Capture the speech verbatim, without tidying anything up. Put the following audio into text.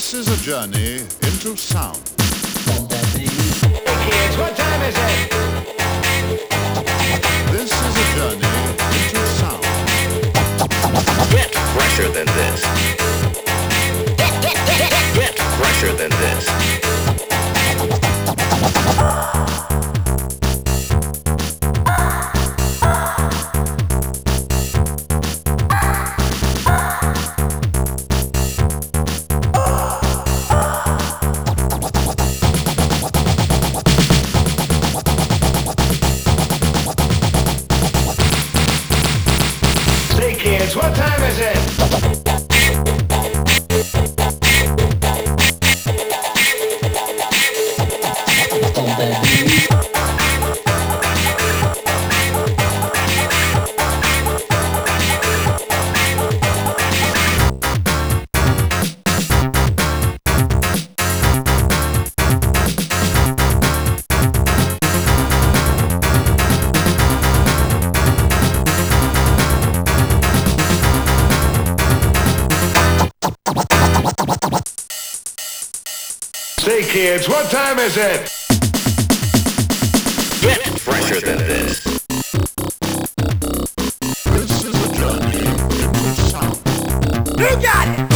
This is a journey into sound. Hey kids, what time is it? This is a journey into sound. Get fresher than this. Get, get, get, get, get fresher than this. Say kids, what time is it? Say kids, what time is it? Get fresher than this. This is a journey into sound. You got it!